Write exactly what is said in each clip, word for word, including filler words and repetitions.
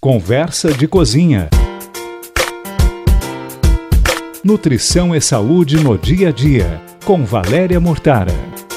Conversa de Cozinha. Nutrição e saúde no dia a dia, com Valéria Mortara.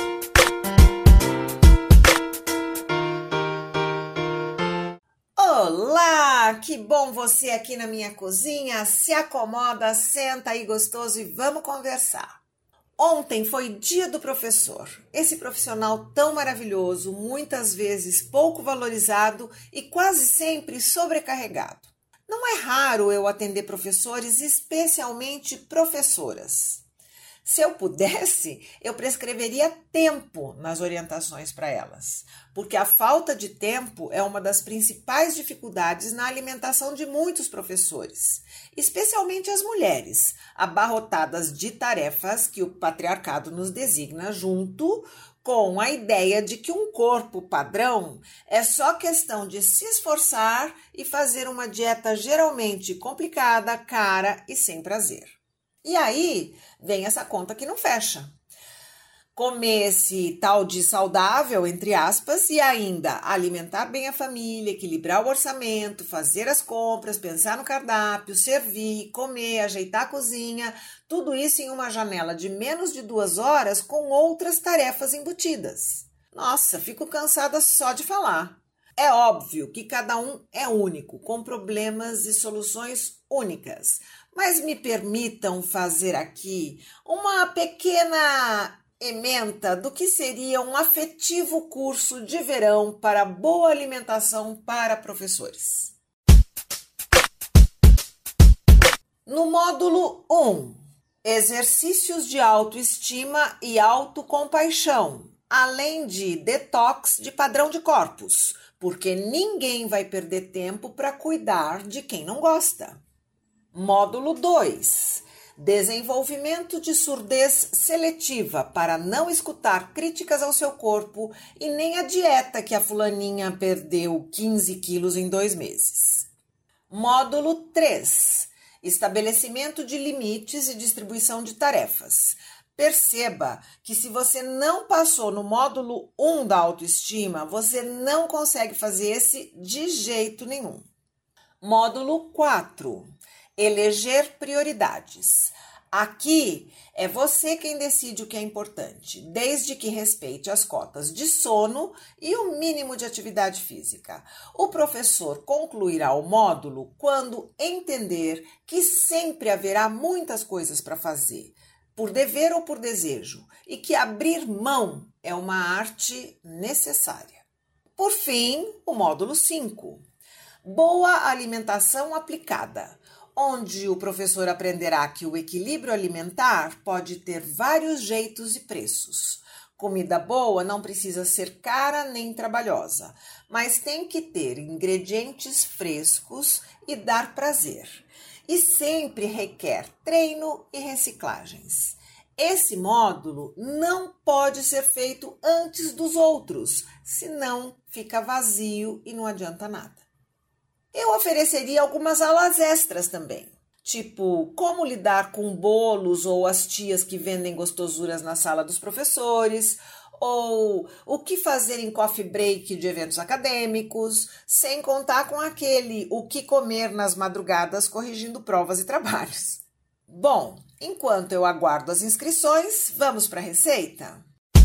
Olá, que bom você aqui na minha cozinha. Se acomoda, senta aí gostoso e vamos conversar. Ontem foi dia do professor, esse profissional tão maravilhoso, muitas vezes pouco valorizado e quase sempre sobrecarregado. Não é raro eu atender professores, especialmente professoras. Se eu pudesse, eu prescreveria tempo nas orientações para elas, porque a falta de tempo é uma das principais dificuldades na alimentação de muitos professores, especialmente as mulheres, abarrotadas de tarefas que o patriarcado nos designa junto com a ideia de que um corpo padrão é só questão de se esforçar e fazer uma dieta geralmente complicada, cara e sem prazer. E aí vem essa conta que não fecha. Comer esse tal de saudável, entre aspas, e ainda alimentar bem a família, equilibrar o orçamento, fazer as compras, pensar no cardápio, servir, comer, ajeitar a cozinha, tudo isso em uma janela de menos de duas horas com outras tarefas embutidas. Nossa, fico cansada só de falar. É óbvio que cada um é único, com problemas e soluções únicas, mas me permitam fazer aqui uma pequena ementa do que seria um afetivo curso de verão para boa alimentação para professores. No módulo um, exercícios de autoestima e autocompaixão, além de detox de padrão de corpos, porque ninguém vai perder tempo para cuidar de quem não gosta. Módulo dois. Desenvolvimento de surdez seletiva para não escutar críticas ao seu corpo e nem a dieta que a fulaninha perdeu quinze quilos em dois meses. Módulo três. Estabelecimento de limites e distribuição de tarefas. Perceba que se você não passou no módulo um da autoestima, você não consegue fazer esse de jeito nenhum. Módulo quatro. Eleger prioridades. Aqui é você quem decide o que é importante, desde que respeite as cotas de sono e o mínimo de atividade física. O professor concluirá o módulo quando entender que sempre haverá muitas coisas para fazer, por dever ou por desejo, e que abrir mão é uma arte necessária. Por fim, o módulo cinco. Boa alimentação aplicada, onde o professor aprenderá que o equilíbrio alimentar pode ter vários jeitos e preços. Comida boa não precisa ser cara nem trabalhosa, mas tem que ter ingredientes frescos e dar prazer. E sempre requer treino e reciclagens. Esse módulo não pode ser feito antes dos outros, senão fica vazio e não adianta nada. Eu ofereceria algumas aulas extras também, tipo como lidar com bolos ou as tias que vendem gostosuras na sala dos professores, ou o que fazer em coffee break de eventos acadêmicos, sem contar com aquele o que comer nas madrugadas corrigindo provas e trabalhos. Bom, enquanto eu aguardo as inscrições, vamos para a receita?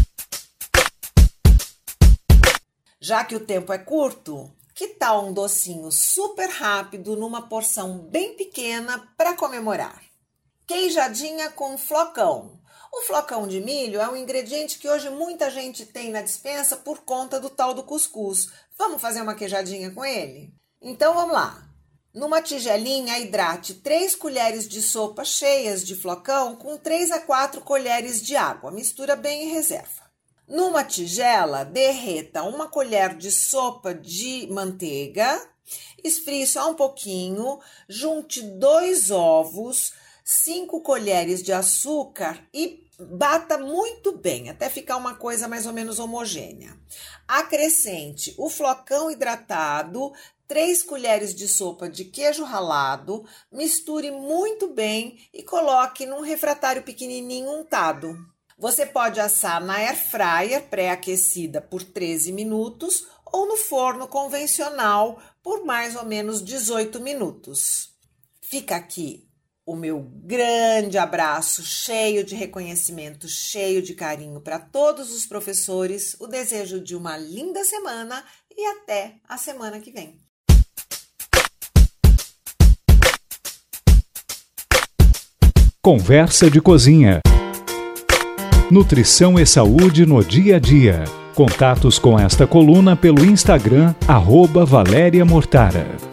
Já que o tempo é curto, que tal um docinho super rápido numa porção bem pequena para comemorar? Queijadinha com flocão. O flocão de milho é um ingrediente que hoje muita gente tem na despensa por conta do tal do cuscuz. Vamos fazer uma queijadinha com ele? Então vamos lá. Numa tigelinha, hidrate três colheres de sopa cheias de flocão com três a quatro colheres de água. Mistura bem e reserva. Numa tigela, derreta uma colher de sopa de manteiga, esfrie só um pouquinho, junte dois ovos, cinco colheres de açúcar e bata muito bem, até ficar uma coisa mais ou menos homogênea. Acrescente o flocão hidratado, três colheres de sopa de queijo ralado, misture muito bem e coloque num refratário pequenininho untado. Você pode assar na air fryer pré-aquecida por treze minutos ou no forno convencional por mais ou menos dezoito minutos. Fica aqui o meu grande abraço, cheio de reconhecimento, cheio de carinho para todos os professores, o desejo de uma linda semana e até a semana que vem. Conversa de Cozinha. Nutrição e saúde no dia a dia. Contatos com esta coluna pelo Instagram, arroba Valéria Mortara.